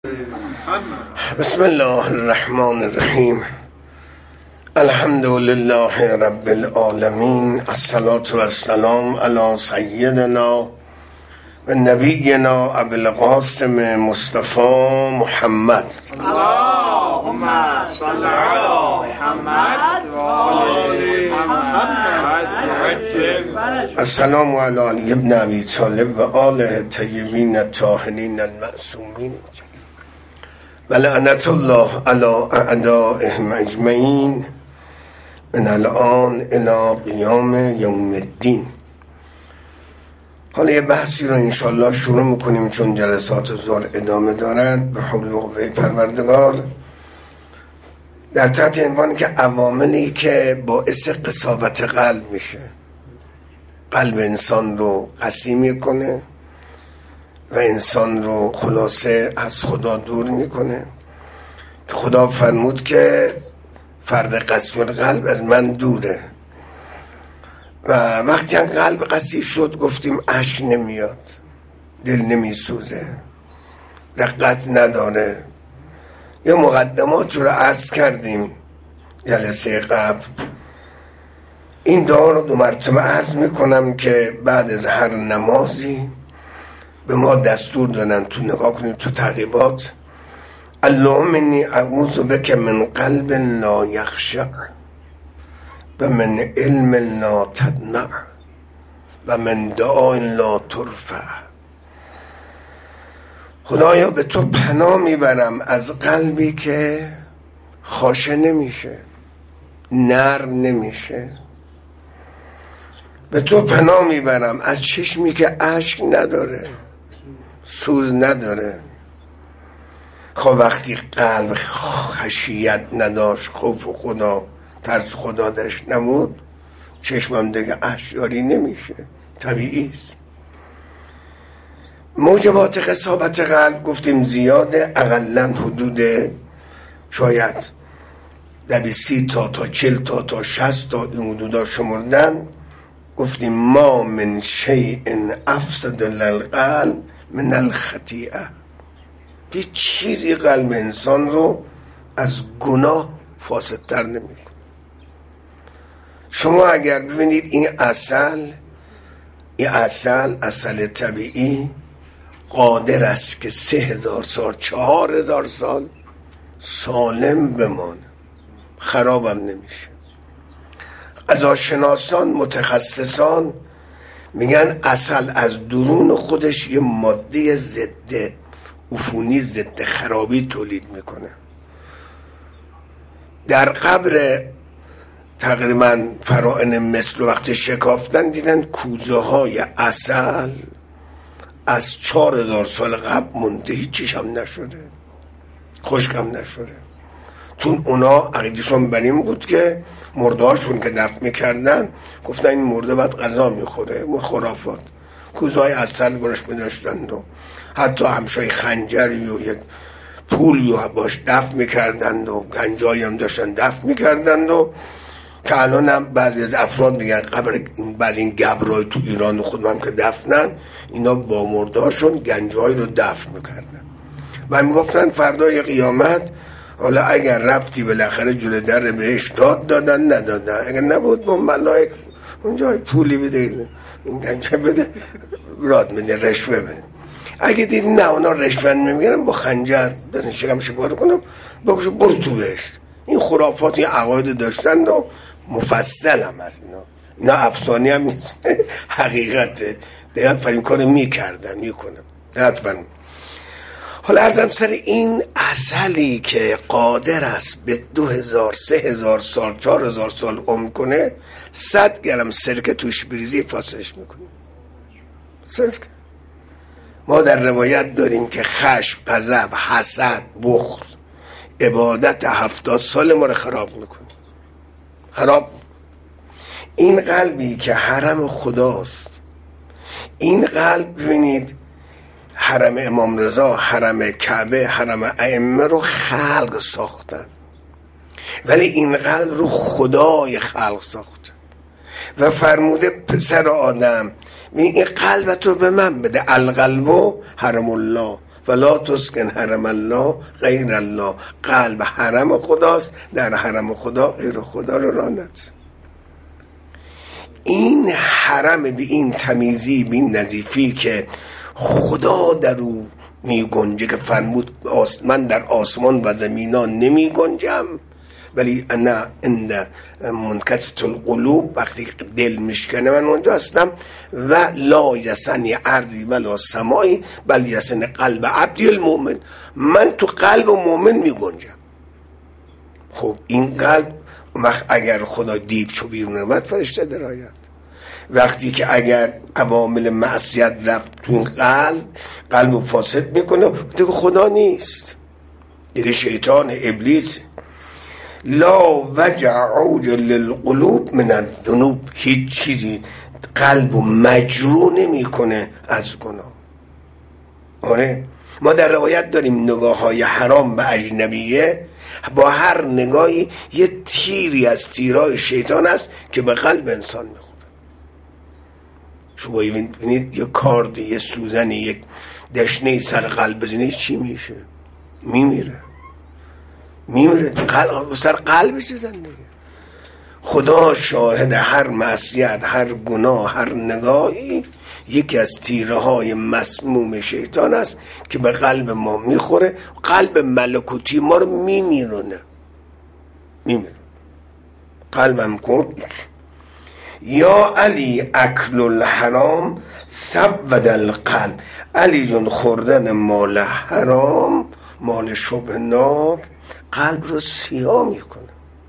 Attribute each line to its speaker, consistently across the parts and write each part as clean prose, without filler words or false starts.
Speaker 1: بسم الله الرحمن الرحیم. الحمد لله رب العالمین. الصلاة و السلام علی سیدنا و نبینا ابی القاسم مصطفی محمد.
Speaker 2: اللهم صل علی محمد و آل محمد.
Speaker 1: السلام علی علی ابن ابی طالب و آله طیبین الطاهرین المعصومین و لعنت الله علی اعدائهم اجمعین من الان الی قیام یوم الدین. حالا یه بحثی رو انشالله شروع میکنیم چون جلسات ظهر ادامه دارد به حول و قوه پروردگار، در تحت عنوانی که عواملی که باعث قساوت قلب میشه، قلب انسان رو قسی میکنه و انسان رو خلاصه از خدا دور میکنه. که خدا فرمود که فرد قسی القلب از من دوره و وقتی هم قلب قسی شد گفتیم اشک نمیاد، دل نمیسوزه، رقت نداره. یه مقدمات رو عرض کردیم جلسه قبل. این دعا رو 2 مرتبه عرض میکنم که بعد از هر نمازی به ما دستور دادن، تو نگاه کنید تو تعقیبات: اللهم انی اعوذ بک من قلب لا یخشع و من علم لا تدمع و من دعاء لا ترفع. خدایا به تو پناه میبرم از قلبی که خاشه نمیشه، نرم نمیشه. به تو پناه میبرم از چشمی که اشک نداره، سوز نداره. خب وقتی قلب خشیت نداشت، خوف خدا، ترس خدا درش نبود، چشمم دیگه اشک جاری نمیشه، طبیعی است. موجبات قساوت قلب گفتیم زیاده، اقلا حدود شاید 30 تا 40 تا 60 تا این حدودا شمردن. گفتیم ما من شیء افسد للقلب من الخطیئه. یه چیزی قلب انسان رو از گناه فاسدتر نمیکنه. شما اگر ببینید این اصل طبیعی قادر است که 3000 سال 4000 سال سالم بمانه، خرابم نمیشه. غذاشناسان متخصصان میگن عسل از درون خودش یه ماده ضد عفونی، ضد خرابی تولید میکنه. در قبر تقریبا فراعنه مصر وقتی شکافتن دیدن کوزه های عسل از 4000 سال قبل مونده، هیچیش هم نشده، خشکم نشده. چون اونا عقیدشون بر این بود که مردهاشون که دفن میکردن گفتن این مرده بعد غذا میخوره. خرافات. کوزه های عسل برش میداشتند و حتی همشای خنجری و یک پولی باش دفن میکردند و گنجایی هم داشتن دفن میکردند. و که الان هم بعضی از افراد میگن قبر بعضی این گبرای تو ایران خودم هم که دفنن، اینا با مردهاشون گنجایی رو دفن میکردن و میگفتن فردای قیامت حالا اگر رفتی بالاخره جلوی در بهش دادن ندادن، اگر نبود با ملائک اونجا پولی بده، این گنجه بده، راد میده، رشوه بده. اگه دید نه اونا رشوه نمیگیرن، با خنجر بزن شکمش پاره کنم بگوشو برو تو بهشت. این خرافات این عقاید داشتن و مفصل هم هست. اینا افسانه هم نیست، حقیقته. دقیقت پر این کار میکنم دقیقت پر. حالا عرضم سر این عسلی که قادر است به 2000 3000 سال 4000 سال عمر کنه، 100 گرم سرکه توش بریزی فاسدش میکنه. سرکه. ما در روایت داریم که خشم، غضب، حسد، بخل عبادت 70 سال ما رو خراب میکنه. خراب. این قلبی که حرم خداست، این قلب ببینید حرم امام رضا، حرم کعبه، حرم ائمه رو خلق ساختن، ولی این قلب رو خدای خلق ساخته و فرموده پسر آدم این قلبت رو به من بده. القلب حرم الله، فلا تسکن حرم الله غیر الله. قلب حرم خداست، در حرم خدا غیر خدا رو راه نده. این حرم به این تمیزی، به این نظیفی که خدا در او می گنجه، که فرمود من در آسمان و زمینان نمی گنجم ولی انا عند منکسرة القلوب، وقتی دل میشکنه من اونجا هستم. و لا یسنی ارضی ولا سمایی بل یسن قلب عبدی المؤمن، من تو قلب مؤمن می گنجم. خب این قلب وقت اگر خدا دید چو بیرون اومد فرشته درآید. وقتی که اگر عوامل معصیت رفت تو قلب فاسد میکنه، دیگه خدا نیست، دیگه شیطان ابلیس. لا وجع عوج للقلوب من الذنوب، هیچ چیزی قلب مجروح نمیکنه از گناه. آره ما در روایت داریم نگاه های حرام به اجنبیه با هر نگاهی یه تیری از تیرای شیطان است که به قلب انسان میخوره. شما ببینید یه کاردی، یه سوزنی، یک دشنه سر قلب بزنید چی میشه؟ میمیره سر قلبش زندگی. خدا شاهد هر معصیت، هر گناه، هر نگاهی یکی از تیره های مسموم شیطان است که به قلب ما میخوره، قلب ملکوتی ما رو میمیرونه. قلبم کن یا علی اکل الحرام سود القلب، علی جون خوردن مال حرام، مال شبه ناک قلب رو سیاه میکنه.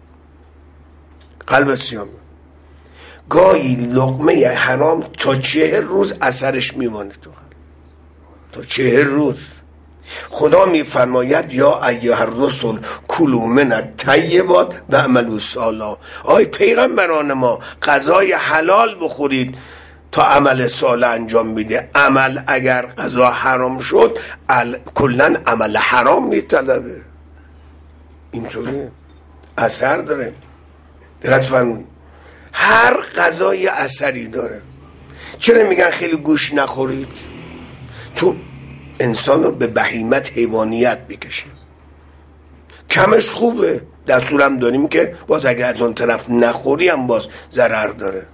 Speaker 1: قلب سیاه میکنه. گاهی لقمه حرام تا 40 روز اثرش میمانه تو قلب، تا 40 روز. خدا میفرماید یا ایها الرسل کلوا من الطیبات و اعملوا صالحا، آی پیغمبران ما غذای حلال بخورید تا عمل صالح انجام میده. عمل اگر غذا حرام شد کلا عمل حرام میطلبه. اینطوری اثر داره. دقت فرمون، هر غذای اثری داره. چرا میگن خیلی گوشت نخورید؟ چون انسان رو به بهیمت، حیوانیت میکشه. کمش خوبه، دستورم داریم که باز اگر از اون طرف نخوری هم باز ضرر داره.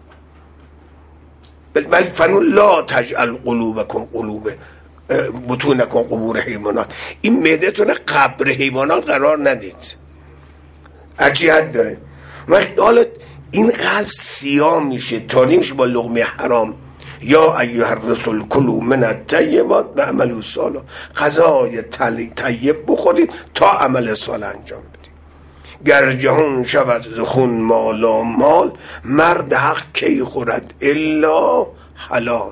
Speaker 1: ولی فرمون لا تجعل قلوبکم قلوب بطونکم قبور حیوانات، این معدتون قبر حیوانات قرار ندید. هرچی حد داره. حالا این قلب سیاه میشه، تاریک میشه با لقمه حرام. یا ایها الرسل کلوا من الطیبات و اعملوا صالحا، غذای طیب بخورید تا عمل صالح انجام بدید. گر جهان شود ز خون مالا مال، مرد حق کی خورد الا حلال.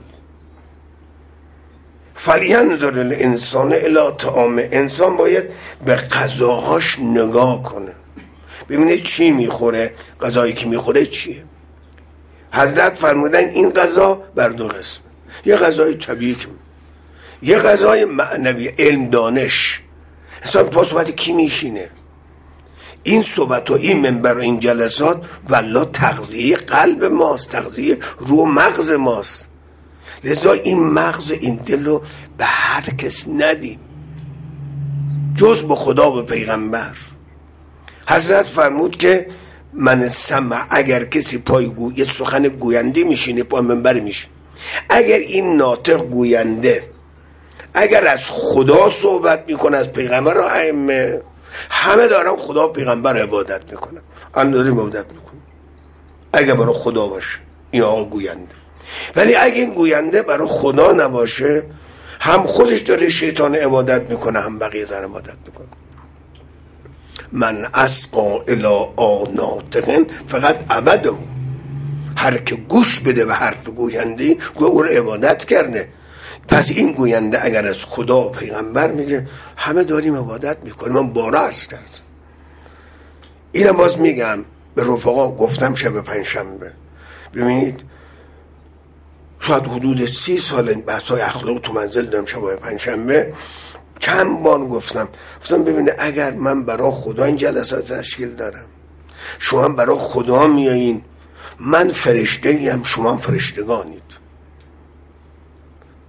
Speaker 1: فلینظر الانسان الی طعامه، انسان باید به غذاهاش نگاه کنه، ببینه چی میخوره، غذایی که میخوره چیه. حضرت فرمودن این غذا بر دو قسم، یه غذای طبیعی، یه غذای معنوی، علم دانش. انسان پا صحبت کی میشینه؟ این صحبت و این منبر و این جلسات والله تغذیه قلب ماست، تغذیه روح مغز ماست. لذا این مغز، این دل رو به هر کس ندیم جز به خدا و پیغمبر. حضرت فرمود که من سمع، اگر کسی پای یه سخن گوینده میشینه پای منبر میشینه، اگر این ناطق گوینده اگر از خدا صحبت میکنه، از پیغمبر و ائمه، همه دارن خدا و پیغمبر عبادت میکنن، هم داریم عبادت میکنن اگر برای خدا باشه این آقا گوینده. ولی اگه این گوینده برای خدا نباشه، هم خودش داره شیطان عبادت میکنه، هم بقیه داره عبادت میکنه. من اسقا الی ناطقن فقط عبده، هر که گوش بده به حرف گوینده او رو عبادت کرده. پس این گوینده اگر از خدا و پیغمبر میگه، همه داریم عبادت میکنیم. من بارا عرض کردم، اینم باز میگم به رفقا، گفتم شب پنجشنبه، ببینید شاید حدود 30 سال بحثای اخلاق تو منزل دارم، شب پنجشنبه چند بار گفتم ببینه اگر من برای خدا این جلسات تشکیل دارم، شما هم برای خدا میایین، من فرشته ایم، شما هم فرشتگانید.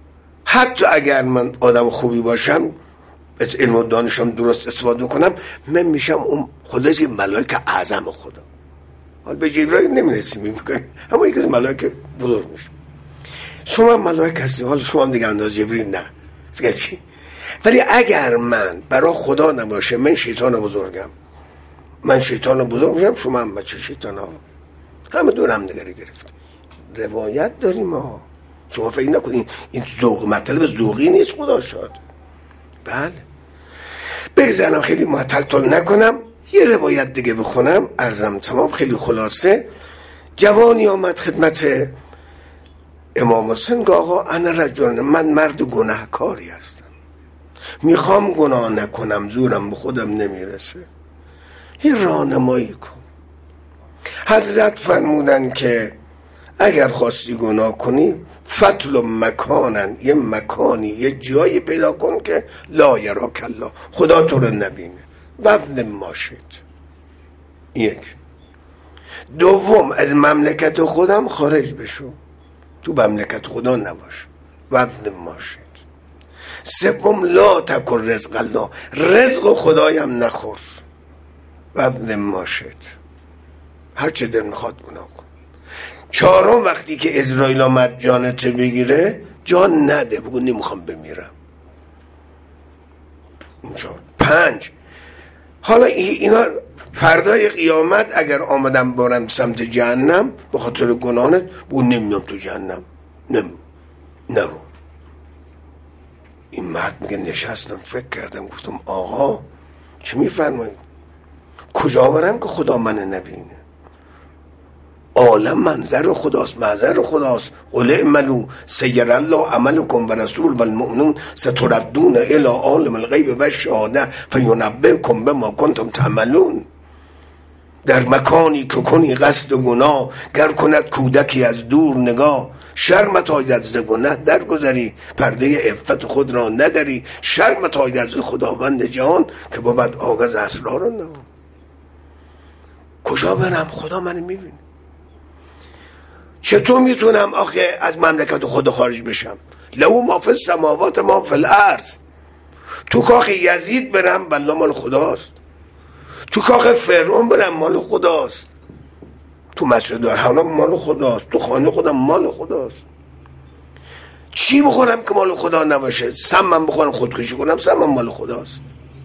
Speaker 1: حتی اگر من آدم خوبی باشم، از علم و دانشم درست استفاده کنم، من میشم اون خدای ملائک اعظم خدا. حالا به جبرائیل نمیرسیم میکنیم، اما یکی از ملائک بزرگ میشه. شما ملائک هستی، حالا شما هم دیگه انداز جبرائیل نه دیگه چی؟ ولی اگر من برای خدا نباشه، من شیطان بزرگم، من شیطان بزرگ میشم، شما هم بچه شیطان ها، همه دور هم نگری گرفت. روایت داریم ما، شما فکر نکنین این ذوق مطلب ذوقی نیست، خدا شاد. بله بگذارم خیلی معطل نکنم، یه روایت دیگه بخونم عرضم تمام. خیلی خلاصه، جوانی آمد خدمت امام حسین که آقا انا رجل، من مرد گناهکاری هستم، میخوام گناه نکنم، زورم به خودم نمیرسه، یه راهنمایی کن. حضرت فرمودن که اگر خواستی گناه کنی، فتل مکانن، یه مکانی، یه جایی پیدا کن که لا یراک الله، خدا تو رو نبینه، وزن ماشید. یک. دوم، از مملکت خودم خارج بشو، تو مملکت خدا نباش، وزن ماشید. سوم، لا تکن رزق الله، رزق خدایم نخور، وزن ماشید، هر چه در میخواد گناه کن. چهارم، وقتی که اسرائیل آمد جانت بگیره، جان نده، بگو نمیخوام بمیرم. این چهار. پنج، حالا اینا فردای قیامت اگر آمدم بارم سمت جهنم به خاطر گناهت، بگو نمیام تو جهنم، نرو. این مرد میگه نشستم فکر کردم، گفتم آقا چه میفرمایید؟ کجا برم که خدا من نبینه؟ عالم منظر خداست، محضر خداست. قل اعملوا سیر الله عملکم و رسول و المؤمنون ستردون الی عالم الغیب و الشهاده فینبئکم بما کنتم تعملون. در مکانی که کنی قصد گناه، گر کند کودکی از دور نگاه، شرمت آید ز گناه درگذری، پرده عفت خود را نداری، شرمت آید ز خداوند جهان که بود آغاز اسرار نهان. کجا برم؟ خدا منو میبینه. چطور میتونم آخه از مملکت خدا خارج بشم؟ له ما فی السماوات ما فی الارض. تو کاخ یزید برم، والله مال خداست. تو کاخ فرعون برم، مال خداست. تو مسجد الحرام مال خداست. تو خانه خودم مال خداست. چی بخورم که مال خدا نباشه؟ سمم بخورم خودکشی کنم، سمم مال خداست.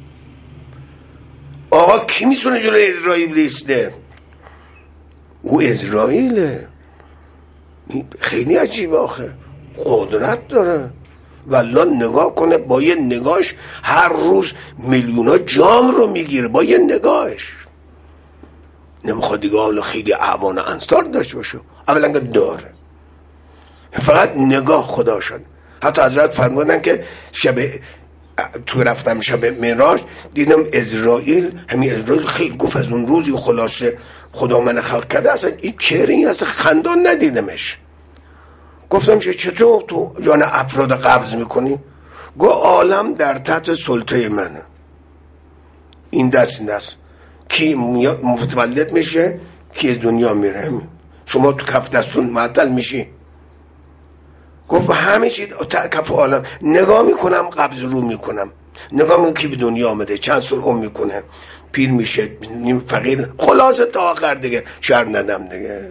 Speaker 1: آقا کی میتونه جلوی اسرائیل ایسته؟ او اسرائیله. خیلی عجیبه آخه، قدرت داره. والله نگاه کنه، با یه نگاهش هر روز میلیونا جان رو میگیره، با یه نگاهش. نمیخواد دیگه حالا خیلی اعوان انصار داشته باشه، اولا که داره، فقط نگاه خدا شد. حتی حضرت فرمودن که شب تو رفتم شب معراج دیدم اسرائیل، همین اسرائیل خیلی گفت از اون روزی خلاصه خدا من خلق کرده، اصلا این چهره این اصلا خندان ندیدمش. گفتم چطور تو جان افراد قبض میکنی؟ گو عالم در تحت سلطه منه، این دست کی متولد میشه، کی دنیا میره، شما تو کف دستون معطل میشی. گفت همه چیز کف عالم نگاه میکنم، قبض رو میکنم، نگاه میکنم کی به دنیا آمده، چند سال عمر میکنه، پیر میشه، فقیر، خلاصه تا آخر دیگه شر ندم دیگه.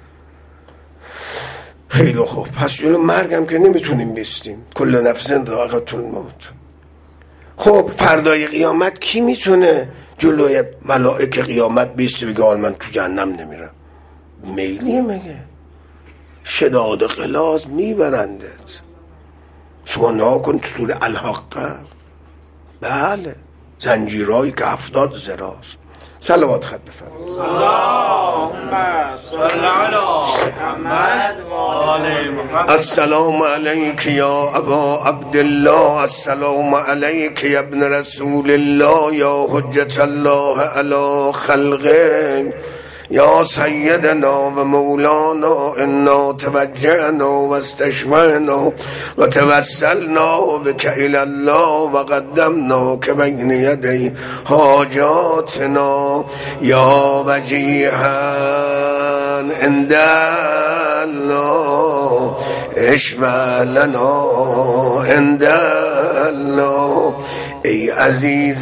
Speaker 1: خیلی خوب، پس جلو مرگم که نمیتونیم بیستیم، کل نفس ذائقة الموت. خب فردای قیامت کی میتونه جلوی ملائکه قیامت بیسته بگه حال من تو جهنم نمیرم؟ میلیه مگه؟ شداد غلاظ میبرندت. شما نها کن تو سوره الحاقه، بله، زنجیرهایی که 70 زراست. صلوات خط بفرمایید.
Speaker 2: اللهم صل علی محمد و آل محمد.
Speaker 1: السلام علیک یا ابا عبدالله، السلام علیک یا ابن رسول الله، یا حجت الله علی خلقه، یا سیدنا و مولانا، انا توجهنا و استشفعنا و توسلنا بک الی الله و قدمنا که بین یدی حاجاتنا، یا وجیها عند الله اشفع لنا عند الله ای عزیز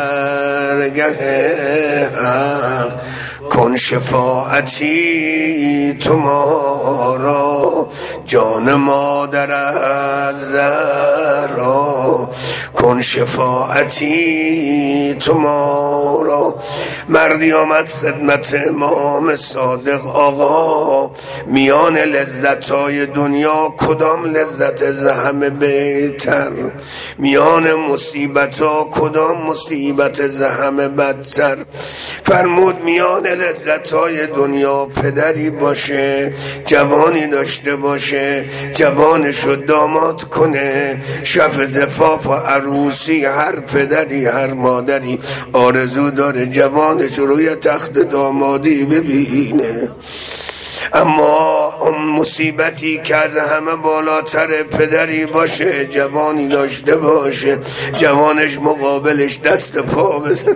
Speaker 1: درگه حق کن شفاعتی تو ما را جان مادرت زهرا کن شفاعتی تو ما را. مردی آمد خدمت امام صادق آقا میان لذت‌های دنیا کدام لذت از همه بهتر؟ میان مصیبت‌ها کدام مصیبت از همه بدتر؟ فرمود میان لذت‌های دنیا پدری باشه جوانی داشته باشه جوانشو داماد کنه شب زفاف و عروسی هر پدری هر مادری آرزو داره جوانش روی تخت دامادی ببینه. اما اون مصیبتی که از همه بالاتر پدری باشه جوانی داشته باشه جوانش مقابلش دست پا بزنه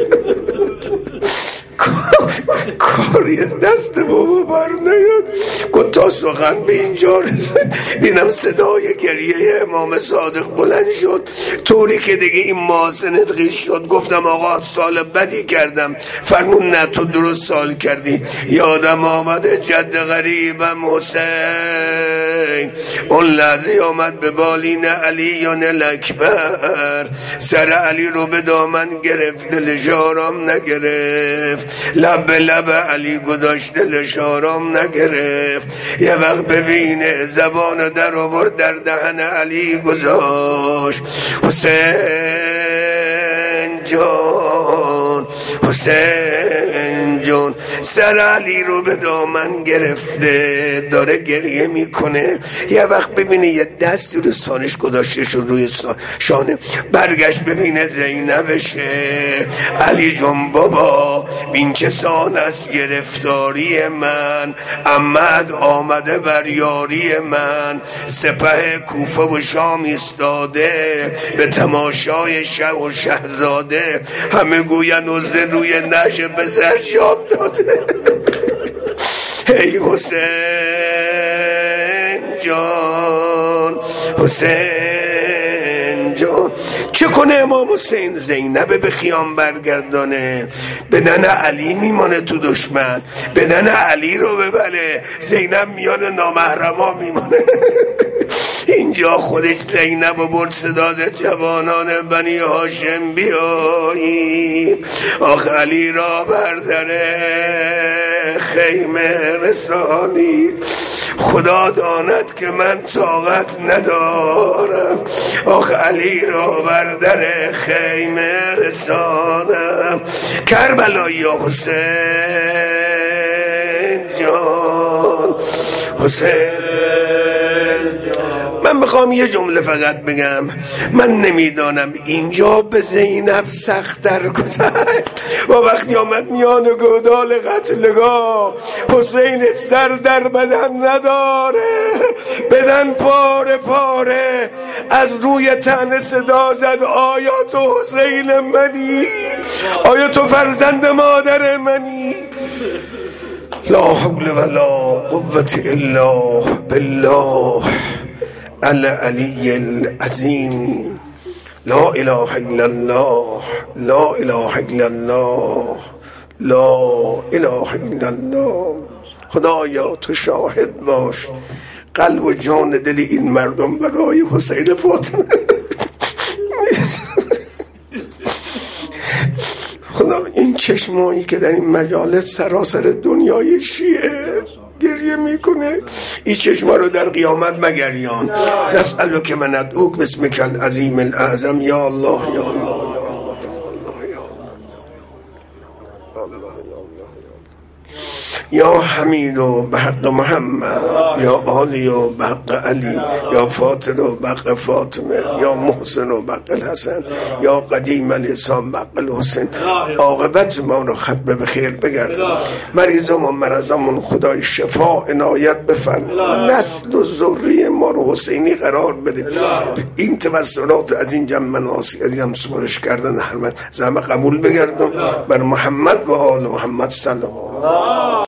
Speaker 1: کاری از دست بابا بر نیاد. گفت تا سخن به اینجا رسید دیدم صدای گریه امام صادق بلند شد طوری که دیگه این محاسنت غیش شد. گفتم آقا سال بدی کردم. فرمون نه تو درست سال کردی. یادم آمده جد غریبم حسین اون لحظه آمد به بالین علیون الاکبر سر علی رو به دامن گرفت دلش آرام نگرفت لب به لب علی گذاشت دلش آرام نگرفت. یه وقت ببینه زبان در آورد در دهن علی گذاشت حسین جان حسین جان. سر علی رو به دامن گرفته داره گریه میکنه. یه وقت ببینه یه دستی رو سانش گذاشته شد روی شانه برگشت ببینه زینبشه. علی جان بابا بین کسان است گرفتاری من احمد آمده بر یاری من سپه کوفه و شام ایستاده به تماشای شه و شهزاده همه گوین عزه روی نشه به سر جان داده. ای حسین جان حسین جان. چه کنه امام حسین؟ زینب به خیام برگردانه بدن علی میمانه تو دشمن بدن علی رو ببله زینب میان نامحرما میمانه. اینجا خودش زینب و برد صداز جوانان بنی هاشم بیایید آخ علی را بردره خیمه رسانید خدا داند که من طاقت ندارم آخ علی را بردره خیمه رسانم. کربلایی یا حسین جان حسین. من میخوام یه جمله فقط بگم. من نمیدانم اینجا به زینب سخت‌تر گذشت و وقتی آمد میان گودال قتلگاه حسین سر در بدن نداره بدن پاره پاره از روی تن صدا زد آیا تو حسین منی؟ آیا تو فرزند مادر منی؟ لا حول ولا قوة الا بالله العلی العظیم. لا اله الا الله لا اله الا الله لا اله الا الله. خدایا تو شاهد باش قلب و جان دل این مردم برای حسین فاطمه خدا این چشمایی که در این مجالس سراسر دنیای شیعه گریه میکنه این چشما رو در قیامت مگریان. نسألک من ادعوک باسمک العظیم الاعظم یا الله یا الله یا الله یا حمید و بحق محمد یا آلی و بحق علی یا فاطر و بحق فاطمه یا محسن و بحق الحسن یا قدیم الاسلام بحق الحسن. عاقبت ما رو ختم به خیر بگرد. مریضم و مرضمون خدای شفا عنایت بفرما. نسل و ذریه ما رو حسینی قرار بده. این توسلات از این جمع مناسی از این سپارش کردن حرمت زحمه قبول بگردم بر محمد و آل محمد صلی الله.